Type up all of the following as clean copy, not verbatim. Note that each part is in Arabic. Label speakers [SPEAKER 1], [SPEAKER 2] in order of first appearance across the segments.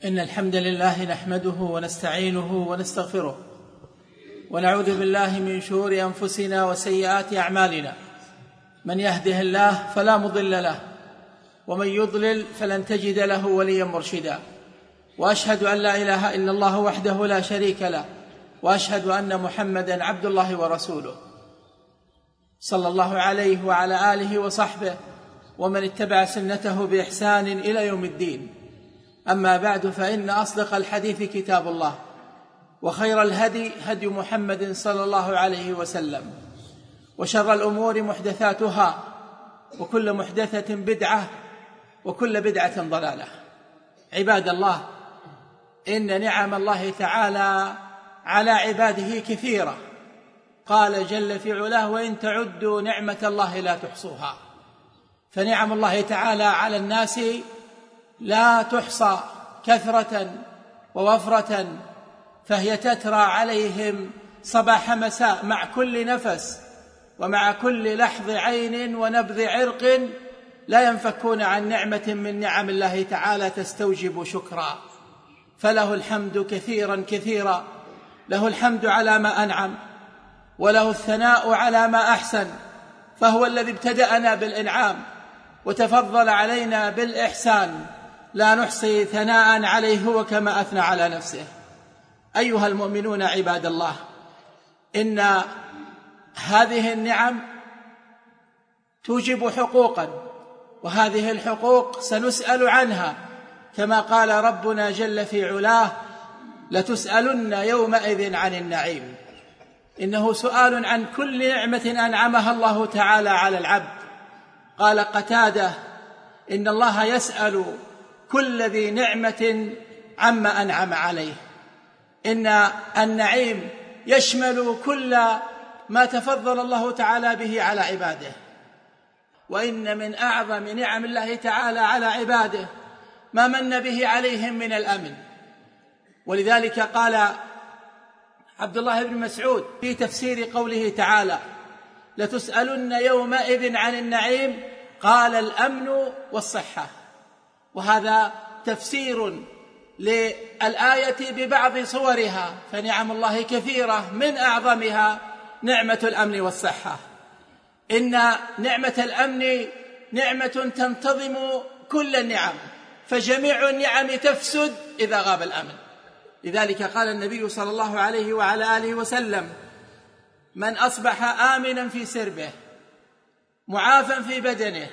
[SPEAKER 1] إن الحمد لله نحمده ونستعينه ونستغفره ونعوذ بالله من شرور أنفسنا وسيئات أعمالنا. من يهده الله فلا مضل له ومن يضلل فلن تجد له وليا مرشدا. وأشهد أن لا إله إلا الله وحده لا شريك له، وأشهد أن محمدا عبد الله ورسوله، صلى الله عليه وعلى آله وصحبه ومن اتبع سنته بإحسان إلى يوم الدين. أما بعد، فإن أصدق الحديث كتاب الله، وخير الهدي هدي محمد صلى الله عليه وسلم، وشر الأمور محدثاتها، وكل محدثة بدعة، وكل بدعة ضلالة. عباد الله، إن نعم الله تعالى على عباده كثيرة. قال جل في علاه: وإن تعدوا نعمة الله لا تحصوها. فنعم الله تعالى على الناس لا تحصى كثرة ووفرة، فهي تترى عليهم صباح مساء، مع كل نفس ومع كل لحظ عين ونبذ عرق لا ينفكون عن نعمة من نعم الله تعالى تستوجب شكرا. فله الحمد كثيرا كثيرا، له الحمد على ما أنعم، وله الثناء على ما أحسن، فهو الذي ابتدأنا بالإنعام وتفضل علينا بالإحسان، لا نحصي ثناء عليه هو كما أثنى على نفسه. أيها المؤمنون عباد الله، إن هذه النعم توجب حقوقا، وهذه الحقوق سنسأل عنها، كما قال ربنا جل في علاه: لتسألن يومئذ عن النعيم. إنه سؤال عن كل نعمة أنعمها الله تعالى على العبد. قال قتادة: إن الله يسأل كل ذي نعمة عما أنعم عليه. إن النعيم يشمل كل ما تفضل الله تعالى به على عباده، وإن من أعظم نعم الله تعالى على عباده ما من به عليهم من الأمن. ولذلك قال عبد الله بن مسعود في تفسير قوله تعالى: لتسألن يومئذ عن النعيم، قال: الأمن والصحة. وهذا تفسير للآية ببعض صورها، فنعم الله كثيرة، من أعظمها نعمة الأمن والصحة. إن نعمة الأمن نعمة تنتظم كل النعم، فجميع النعم تفسد إذا غاب الأمن. لذلك قال النبي صلى الله عليه وعلى آله وسلم: من أصبح آمنا في سربه، معافا في بدنه،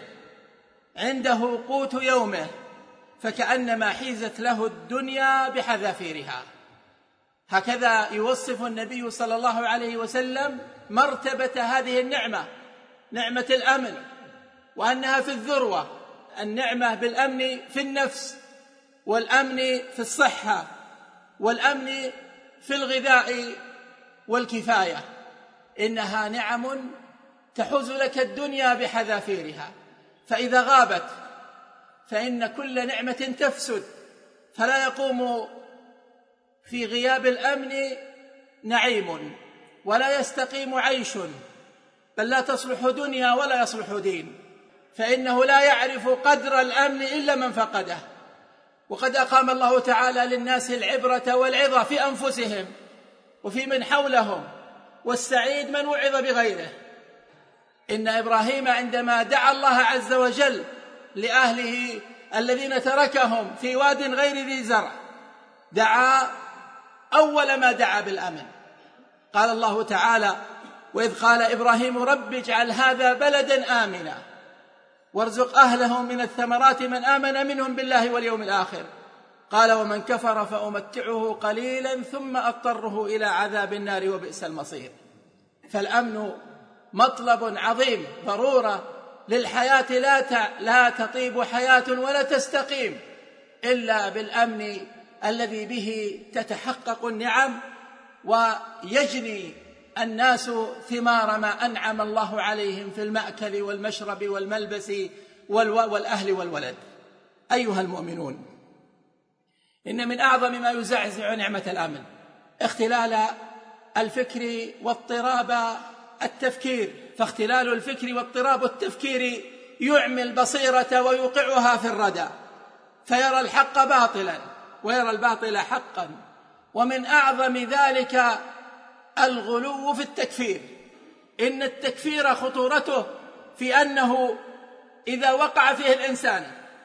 [SPEAKER 1] عنده قوت يومه، فكأنما حيزت له الدنيا بحذافيرها. هكذا يوصف النبي صلى الله عليه وسلم مرتبة هذه النعمة، نعمة الأمن، وأنها في الذروة. النعمة بالأمن في النفس، والأمن في الصحة، والأمن في الغذاء والكفاية. إنها نعم تحوز لك الدنيا بحذافيرها، فإذا غابت فإن كل نعمة تفسد، فلا يقوم في غياب الأمن نعيم، ولا يستقيم عيش، بل لا تصلح دنيا ولا يصلح دين، فإنه لا يعرف قدر الأمن إلا من فقده. وقد أقام الله تعالى للناس العبرة والعظة في أنفسهم وفي من حولهم، والسعيد من وعظ بغيره. إن إبراهيم عندما دعا الله عز وجل لأهله الذين تركهم في واد غير ذي زرع، دعا أول ما دعا بالأمن. قال الله تعالى: وإذ قال إبراهيم رب اجعل هذا بلدا آمنا وارزق أهله من الثمرات من آمن منهم بالله واليوم الآخر. قال: ومن كفر فأمتعه قليلا ثم أضطره إلى عذاب النار وبئس المصير. فالأمن مطلب عظيم، ضرورة للحياة، لا تطيب حياة ولا تستقيم إلا بالأمن الذي به تتحقق النعم، ويجني الناس ثمار ما أنعم الله عليهم في المأكل والمشرب والملبس والأهل والولد. أيها المؤمنون، إن من أعظم ما يزعزع نعمة الأمن اختلال الفكر واضطراب التفكير، فاختلال الفكر واضطراب التفكير يعمي البصيرة ويوقعها في الردى، فيرى الحق باطلا ويرى الباطل حقا. ومن أعظم ذلك الغلو في التكفير. إن التكفير خطورته في أنه إذا وقع فيه الإنسان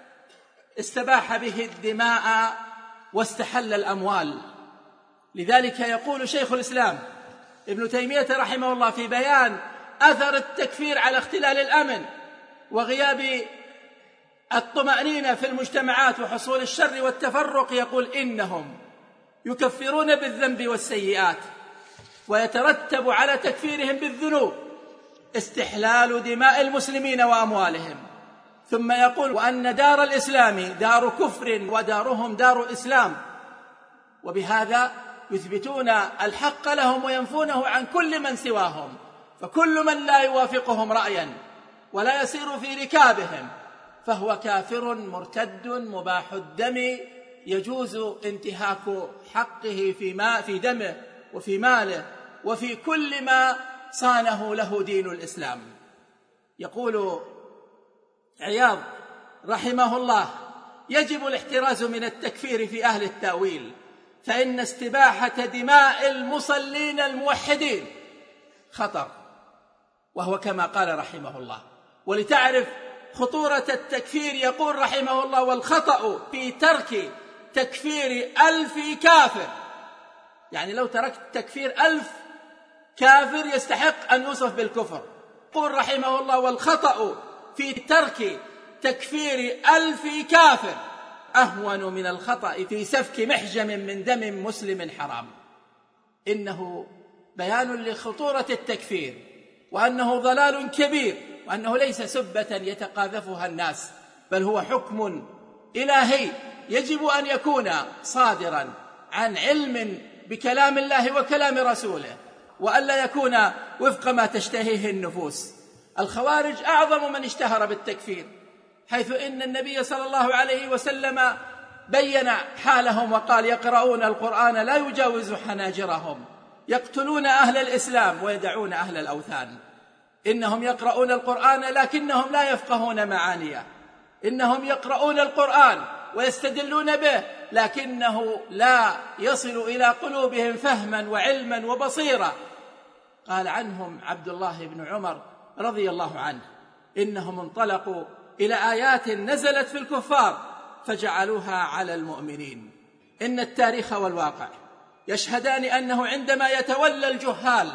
[SPEAKER 1] استباح به الدماء واستحل الأموال. لذلك يقول شيخ الإسلام ابن تيمية رحمه الله في بيان أثر التكفير على اختلال الأمن وغياب الطمأنينة في المجتمعات وحصول الشر والتفرق، يقول إنهم يكفرون بالذنب والسيئات، ويترتب على تكفيرهم بالذنوب استحلال دماء المسلمين وأموالهم. ثم يقول وأن دار الإسلام دار كفر ودارهم دار إسلام، وبهذا يثبتون الحق لهم وينفونه عن كل من سواهم. فكل من لا يوافقهم رأيا ولا يسير في ركابهم فهو كافر مرتد مباح الدم، يجوز انتهاك حقه في دمه وفي ماله وفي كل ما صانه له دين الإسلام. يقول عياض رحمه الله يجب الاحتراز من التكفير في أهل التأويل، فإن استباحة دماء المصلين الموحدين خطر، وهو كما قال رحمه الله. ولتعرف خطورة التكفير يقول رحمه الله والخطأ في ترك تكفير 1000 كافر، يعني لو تركت تكفير 1000 كافر يستحق أن يوصف بالكفر. يقول رحمه الله والخطأ في ترك تكفير 1000 كافر أهون من الخطأ في سفك محجم من دم مسلم حرام. إنه بيان لخطورة التكفير، وأنه ضلال كبير، وأنه ليس سبة يتقاذفها الناس، بل هو حكم إلهي يجب أن يكون صادرا عن علم بكلام الله وكلام رسوله، وألا يكون وفق ما تشتهيه النفوس. الخوارج أعظم من اشتهر بالتكفير، حيث إن النبي صلى الله عليه وسلم بين حالهم وقال يقرؤون القرآن لا يجاوز حناجرهم، يقتلون أهل الإسلام ويدعون أهل الأوثان. إنهم يقرؤون القرآن لكنهم لا يفقهون معانيه، إنهم يقرؤون القرآن ويستدلون به لكنه لا يصل إلى قلوبهم فهما وعلما وبصيرة. قال عنهم عبد الله بن عمر رضي الله عنه إنهم انطلقوا إلى آيات نزلت في الكفار فجعلوها على المؤمنين. إن التاريخ والواقع يشهدان أنه عندما يتولى الجهال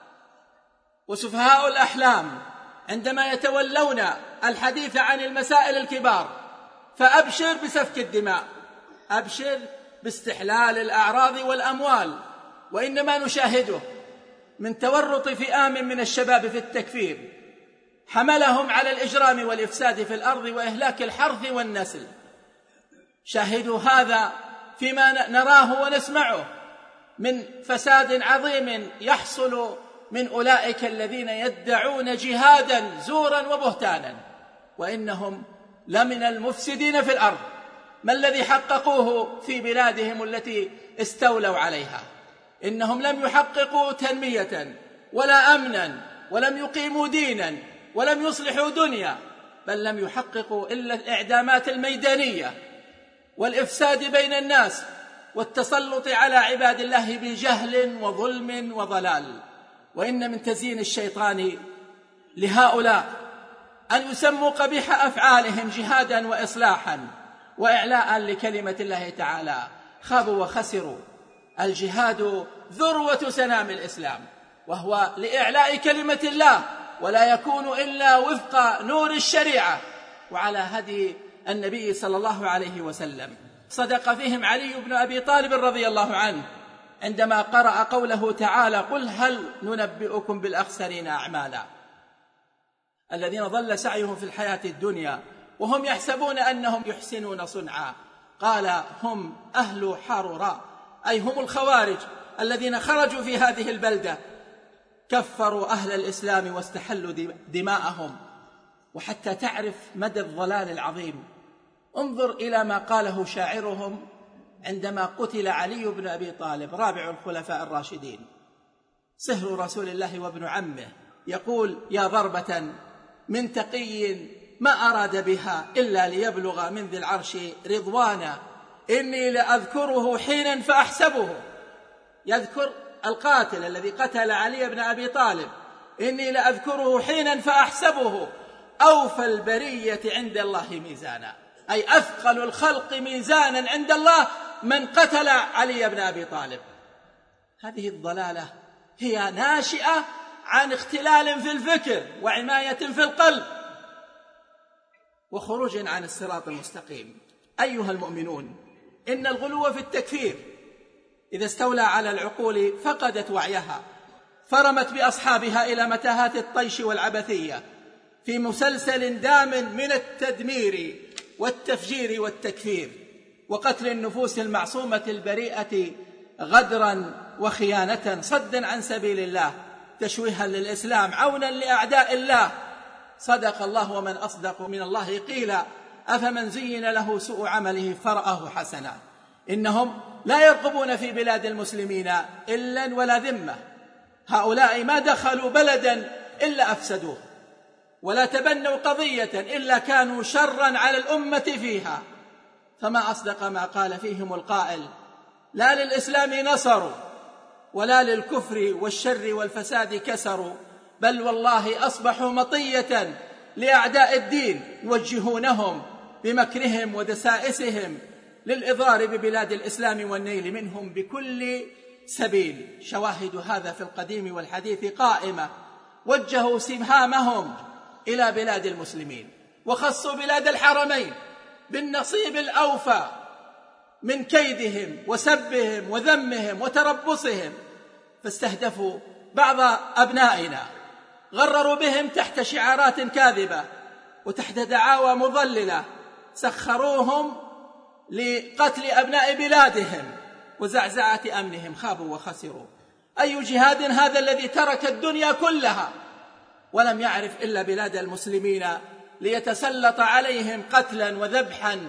[SPEAKER 1] وسفهاء الأحلام عندما يتولون الحديث عن المسائل الكبار فأبشر بسفك الدماء، أبشر باستحلال الأعراض والأموال. وإنما نشاهده من تورط فئام من الشباب في التكفير حملهم على الإجرام والإفساد في الأرض وإهلاك الحرث والنسل. شاهدوا هذا فيما نراه ونسمعه من فساد عظيم يحصل من أولئك الذين يدعون جهادا زورا وبهتانا، وإنهم لمن المفسدين في الأرض. ما الذي حققوه في بلادهم التي استولوا عليها؟ إنهم لم يحققوا تنمية ولا أمنا، ولم يقيموا دينا، ولم يصلحوا دنيا، بل لم يحققوا إلا الإعدامات الميدانية والإفساد بين الناس والتسلط على عباد الله بجهل وظلم وضلال. وإن من تزيين الشيطان لهؤلاء أن يسموا قبيح أفعالهم جهادا وإصلاحا وإعلاء لكلمة الله تعالى. خابوا وخسروا. الجهاد ذروة سنام الإسلام، وهو لإعلاء كلمة الله، ولا يكون إلا وفق نور الشريعة وعلى هدي النبي صلى الله عليه وسلم. صدق فيهم علي بن أبي طالب رضي الله عنه عندما قرأ قوله تعالى قل هل ننبئكم بالأخسرين أعمالا، الذين ضل سعيهم في الحياة الدنيا وهم يحسبون أنهم يحسنون صنعا. قال هم أهل حرراء، أي هم الخوارج الذين خرجوا في هذه البلدة كفروا أهل الإسلام واستحلوا دماءهم. وحتى تعرف مدى الضلال العظيم انظر إلى ما قاله شاعرهم عندما قتل علي بن أبي طالب رابع الخلفاء الراشدين صهر رسول الله وابن عمه، يقول يا ضربة من تقي ما أراد بها إلا ليبلغ من ذي العرش رضوانا، إني لأذكره حينا فأحسبه، يذكر القاتل الذي قتل علي بن أبي طالب، إني لأذكره حينا فأحسبه أوفى البرية عند الله ميزانا، أي أثقل الخلق ميزانا عند الله من قتل علي بن أبي طالب. هذه الضلالة هي ناشئة عن اختلال في الفكر وعماية في القلب وخروج عن الصراط المستقيم. أيها المؤمنون، إن الغلو في التكفير إذا استولى على العقول فقدت وعيها، فرمت بأصحابها إلى متاهات الطيش والعبثية في مسلسل دام من التدمير والتفجير والتكفير وقتل النفوس المعصومة البريئة غدرا وخيانة، صدا عن سبيل الله، تشويها للإسلام، عونا لأعداء الله. صدق الله ومن أصدق من الله قيلا، أفمن زين له سوء عمله فرآه حسنا. إنهم لا يرقبون في بلاد المسلمين إلا ولا ذمة، هؤلاء ما دخلوا بلدا إلا أفسدوه، ولا تبنوا قضية إلا كانوا شرا على الأمة فيها. فما أصدق ما قال فيهم القائل: لا للإسلام نصروا ولا للكفر والشر والفساد كسروا، بل والله أصبحوا مطية لأعداء الدين يوجهونهم بمكرهم ودسائسهم للإضرار ببلاد الإسلام والنيل منهم بكل سبيل. شواهد هذا في القديم والحديث قائمة. وجهوا سهامهم إلى بلاد المسلمين وخصوا بلاد الحرمين بالنصيب الأوفى من كيدهم وسبهم وذمهم وتربصهم، فاستهدفوا بعض أبنائنا، غرروا بهم تحت شعارات كاذبة وتحت دعاوى مضللة، سخروهم لقتل أبناء بلادهم وزعزعة أمنهم، خابوا وخسروا. أي جهاد هذا الذي ترك الدنيا كلها ولم يعرف إلا بلاد المسلمين ليتسلط عليهم قتلا وذبحا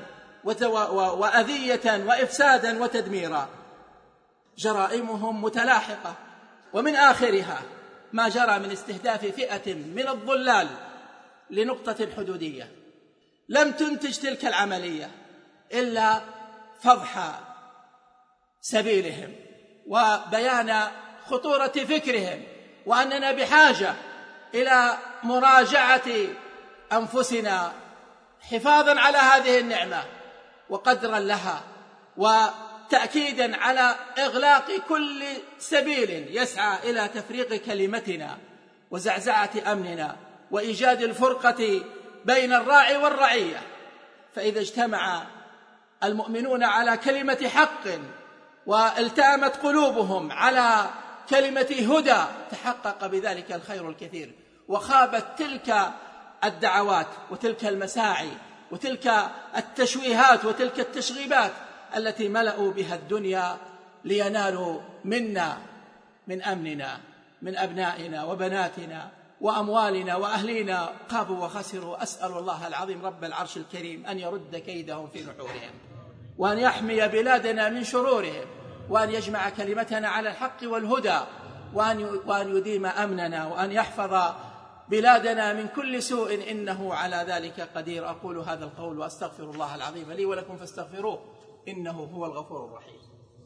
[SPEAKER 1] وأذية وإفسادا وتدميرا؟ جرائمهم متلاحقة، ومن آخرها ما جرى من استهداف فئة من الضلال لنقطة حدودية لم تنتج تلك العملية إلا فضح سبيلهم وبيان خطورة فكرهم، وأننا بحاجة إلى مراجعة أنفسنا حفاظا على هذه النعمة وقدرا لها، وتأكيدا على إغلاق كل سبيل يسعى إلى تفريق كلمتنا وزعزعة أمننا وإيجاد الفرقة بين الراعي والرعية. فإذا اجتمع المؤمنون على كلمة حق والتأمت قلوبهم على كلمة هدى تحقق بذلك الخير الكثير، وخابت تلك الدعوات وتلك المساعي وتلك التشويهات وتلك التشغيبات التي ملأوا بها الدنيا لينالوا منا من أمننا، من أبنائنا وبناتنا وأموالنا وأهلينا. خابوا وخسروا. أسأل الله العظيم رب العرش الكريم أن يرد كيدهم في نحورهم، وأن يحمي بلادنا من شرورهم، وأن يجمع كلمتنا على الحق والهدى، وأن يديم أمننا، وأن يحفظ بلادنا من كل سوء، إنه على ذلك قدير. أقول هذا القول وأستغفر الله العظيم لي ولكم فاستغفروه إنه هو الغفور الرحيم.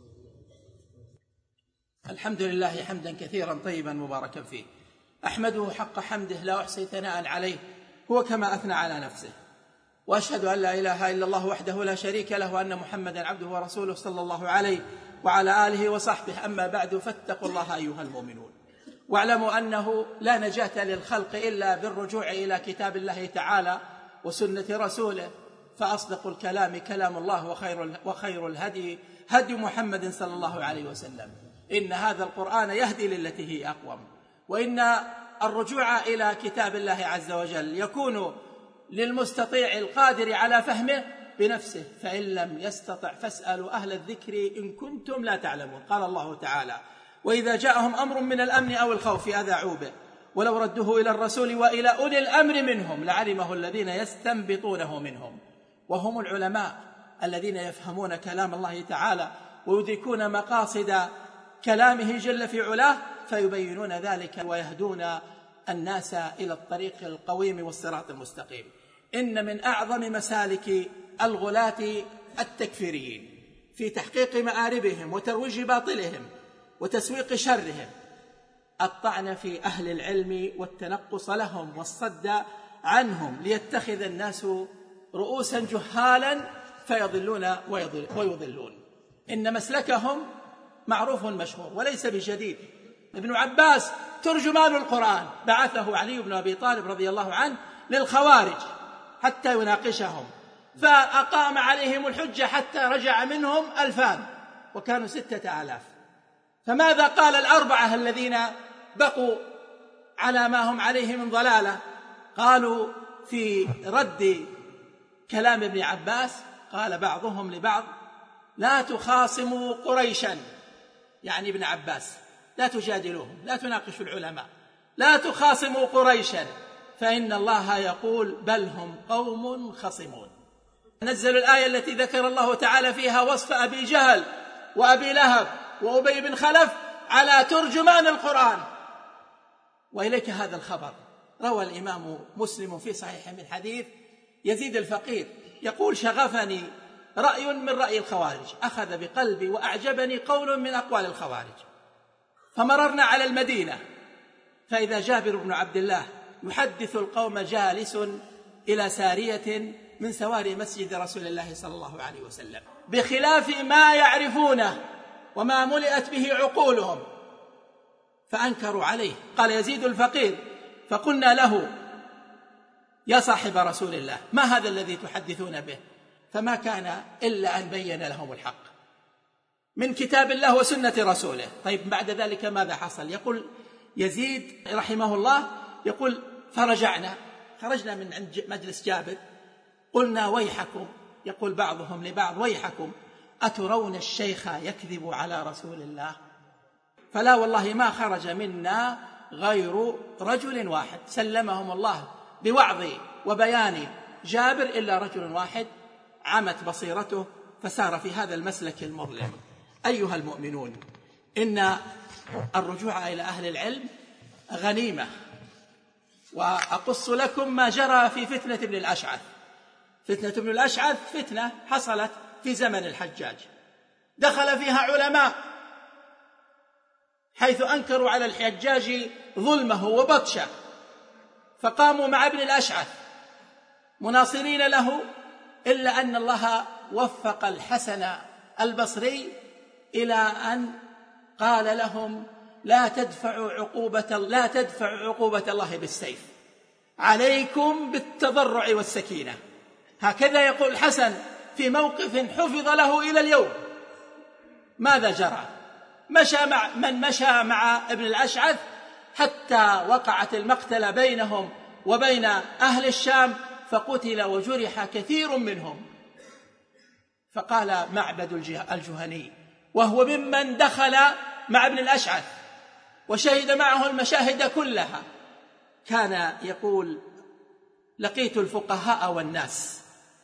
[SPEAKER 1] الحمد لله حمدا كثيرا طيبا مباركا فيه، أحمده حق حمده لا أحصي ثناء عليه هو كما أثنى على نفسه، وأشهد أن لا إله إلا الله وحده لا شريك له، وأن محمدا عبده ورسوله صلى الله عليه وعلى آله وصحبه. أما بعد، فاتقوا الله أيها المؤمنون، واعلموا أنه لا نجاة للخلق إلا بالرجوع إلى كتاب الله تعالى وسنة رسوله، فأصدق الكلام كلام الله، وخير الهدي هدي محمد صلى الله عليه وسلم. إن هذا القرآن يهدي للتي هي أقوم، وإن الرجوع إلى كتاب الله عز وجل يكون للمستطيع القادر على فهمه بنفسه، فإن لم يستطع فاسألوا أهل الذكر إن كنتم لا تعلمون. قال الله تعالى: وإذا جاءهم أمر من الأمن أو الخوف أذاعوا به ولو ردوه إلى الرسول وإلى أولي الأمر منهم لعلمه الذين يستنبطونه منهم. وهم العلماء الذين يفهمون كلام الله تعالى ويدركون مقاصد كلامه جل في علاه، فيبينون ذلك ويهدون الناس إلى الطريق القويم والصراط المستقيم. إن من أعظم مسالك الغلاة التكفيريين في تحقيق مآربهم وترويج باطلهم وتسويق شرهم الطعن في أهل العلم والتنقص لهم والصد عنهم ليتخذ الناس رؤوسا جهالا فيضلون ويضلون. إن مسلكهم معروف مشهور وليس بجديد. ابن عباس ترجمان القرآن بعثه علي بن أبي طالب رضي الله عنه للخوارج حتى يناقشهم، فأقام عليهم الحجة حتى رجع منهم 2000 وكانوا 6000. فماذا قال الأربعة الذين بقوا على ما هم عليه من ضلالة؟ قالوا في رد كلام ابن عباس، قال بعضهم لبعض: لا تخاصموا قريشا، يعني ابن عباس، لا تجادلوهم، لا تناقشوا العلماء، لا تخاصموا قريشا فإن الله يقول بل هم قوم خصمون. نزل الآية التي ذكر الله تعالى فيها وصف أبي جهل وأبي لهب وأبي بن خلف على ترجمان القرآن. وإليك هذا الخبر، روى الإمام مسلم في صحيح من حديث يزيد الفقير يقول: شغفني رأي من رأي الخوارج، أخذ بقلبي وأعجبني قول من أقوال الخوارج. فمررنا على المدينة فإذا جابر بن عبد الله يحدث القوم جالس إلى سارية من سواري مسجد رسول الله صلى الله عليه وسلم بخلاف ما يعرفونه وما ملئت به عقولهم، فأنكروا عليه. قال يزيد الفقير: فقلنا له: يا صاحب رسول الله، ما هذا الذي تحدثون به؟ فما كان إلا أن بين لهم الحق من كتاب الله وسنة رسوله. طيب بعد ذلك ماذا حصل؟ يقول يزيد رحمه الله، يقول: خرجنا من عند مجلس جابر، قلنا: ويحكم، يقول بعضهم لبعض: ويحكم، أترون الشيخ يكذب على رسول الله؟ فلا والله ما خرج منا غير رجل واحد سلمهم الله بوعظ وبيان جابر إلا رجل واحد عمت بصيرته فسار في هذا المسلك المظلم. أيها المؤمنون، إن الرجوع إلى أهل العلم غنيمة. وأقص لكم ما جرى في فتنة ابن الأشعث. فتنة ابن الأشعث فتنة حصلت في زمن الحجاج، دخل فيها علماء حيث أنكروا على الحجاج ظلمه وبطشه، فقاموا مع ابن الأشعث مناصرين له، إلا أن الله وفق الحسن البصري إلى أن قال لهم: لا تدفعوا عقوبة الله بالسيف، عليكم بالتضرع والسكينة. هكذا يقول الحسن في موقف حفظ له إلى اليوم. ماذا جرى؟ مشى مع ابن الأشعث حتى وقعت المقتلة بينهم وبين أهل الشام، فقتل وجرح كثير منهم. فقال معبد الجهني، وهو ممن دخل مع ابن الأشعث وشهد معه المشاهد كلها، كان يقول: لقيت الفقهاء والناس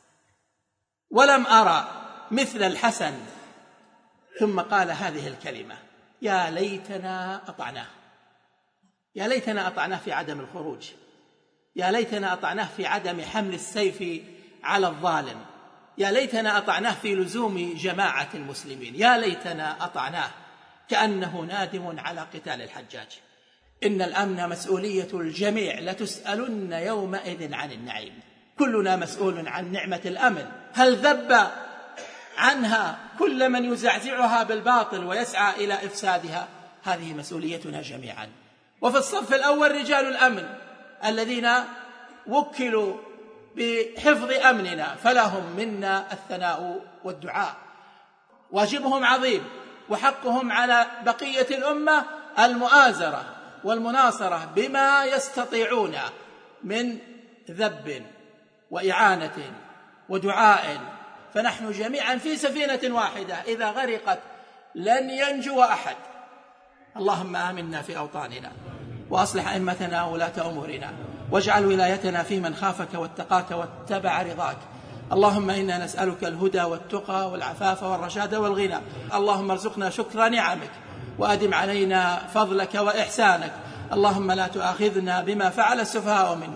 [SPEAKER 1] ولم أرى مثل الحسن. ثم قال هذه الكلمة: يا ليتنا أطعناه، يا ليتنا أطعناه في عدم الخروج، يا ليتنا أطعناه في عدم حمل السيف على الظالم، يا ليتنا أطعناه في لزوم جماعة المسلمين، يا ليتنا أطعناه، كأنه نادم على قتال الحجاج. إن الأمن مسؤولية الجميع، لتسألن يومئذ عن النعيم. كلنا مسؤول عن نعمة الأمن. هل ذب عنها كل من يزعزعها بالباطل ويسعى إلى إفسادها؟ هذه مسؤوليتنا جميعا. وفي الصف الأول رجال الأمن الذين وكلوا بحفظ أمننا، فلهم منا الثناء والدعاء. واجبهم عظيم، وحقهم على بقية الأمة المؤازرة والمناصرة بما يستطيعون من ذب وإعانة ودعاء. فنحن جميعا في سفينة واحدة، إذا غرقت لن ينجو أحد. اللهم آمنا في أوطاننا، وأصلح أئمتنا وولاة أمورنا، واجعل ولايتنا في من خافك واتقاك واتبع رضاك. اللهم إنا نسألك الهدى والتقى والعفاف والرشاد والغنى. اللهم ارزقنا شكر نعمك، وأدم علينا فضلك وإحسانك. اللهم لا تؤاخذنا بما فعل السفهاء منا،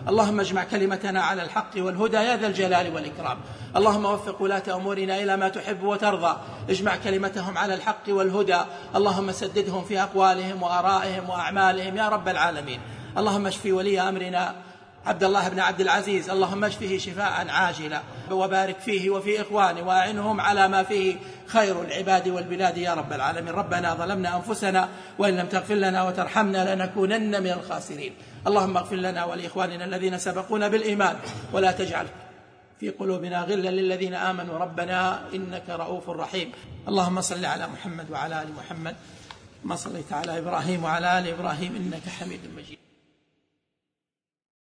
[SPEAKER 1] اللهم اجمع كلمتنا على الحق والهدى يا ذا الجلال والإكرام. اللهم وفق ولاة أمورنا إلى ما تحب وترضى، اجمع كلمتهم على الحق والهدى. اللهم سددهم في أقوالهم وآرائهم وأعمالهم يا رب العالمين. اللهم اشف ولي أمرنا عبد الله بن عبد العزيز، اللهم اشفه شفاء عاجلا وبارك فيه وفي إخوانه وأعنهم على ما فيه خير العباد والبلاد يا رب العالمين. ربنا ظلمنا أنفسنا وإن لم تغفر لنا وترحمنا لنكونن من الخاسرين. اللهم اغفر لنا ولإخواننا الذين سبقونا بالإيمان ولا تجعل في قلوبنا غلا للذين آمنوا ربنا إنك رؤوف رحيم. اللهم صل على محمد وعلى آل محمد ما صليت على إبراهيم وعلى آل إبراهيم إنك حميد مجيد.